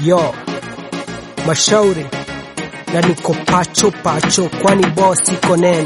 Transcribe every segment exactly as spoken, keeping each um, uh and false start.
Yo, mashauri na niko pacho pacho, kwani boss iko nene.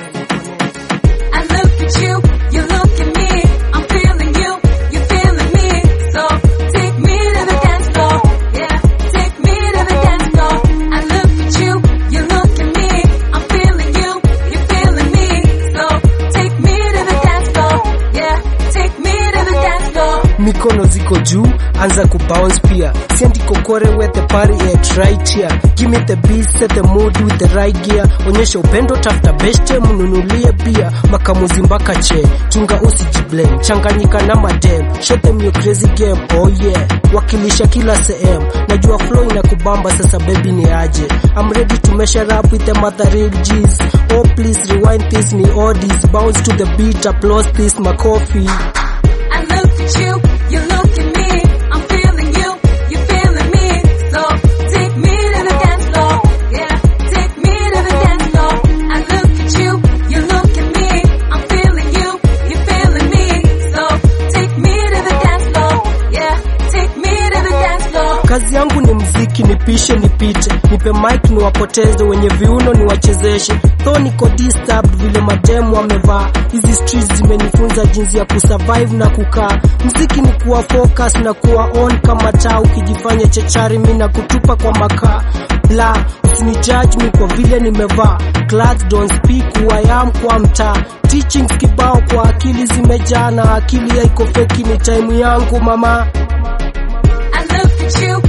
I look at you, you look at me, I'm feeling you, you feeling me, so take me to the dance floor, yeah, take me to the dance floor. I look at you, you look at me, I'm feeling you, you feeling me, so take me to the dance floor, yeah, take me to the dance floor. Mikono ziko juu, anza kubounce pia. Sendi kokore with the party at right here. Give me the beat, set the mood with the right gear. Onyesha upendo, tafuta beste, mnunulie pia. Makamuzi mpaka che, chunga usijiblame. Changanyika na madem, show them your crazy game, oh yeah. Wakilisha kila sehemu, najua flow inakubamba sasa baby ni aje. I'm ready to measure up with them other real G's. Oh please rewind this, ni oldies. Bounce to the beat, applause this, my coffee. I look at you, you look at me, I'm feeling you, you feeling me, so take me to the dance floor, yeah, take me to the dance floor. I look at you, you look at me, I'm feeling you, you feeling me, so take me to the dance floor, yeah, take me to the dance floor. Kazi yangu ni mziki, nipishe nipite, nipe mic niwapoteze, wenye viuno niwachezeshe. Though niko disturbed vile mademu wamevaa, hizi streets zimenifunza jinsi ya kusurvive na kukaa. Mziki ni kuwa focus na kuwa on kama taa, ukijifanya chechari mimi na kutupa kwa makaa. Bla, usinijudge me kwa vile nimevaa, class don't speak who I am kwa mtaa. Teachings kibao kwa akili zimejaa, na akili haiko feki, ni time yangu mama. I look at you,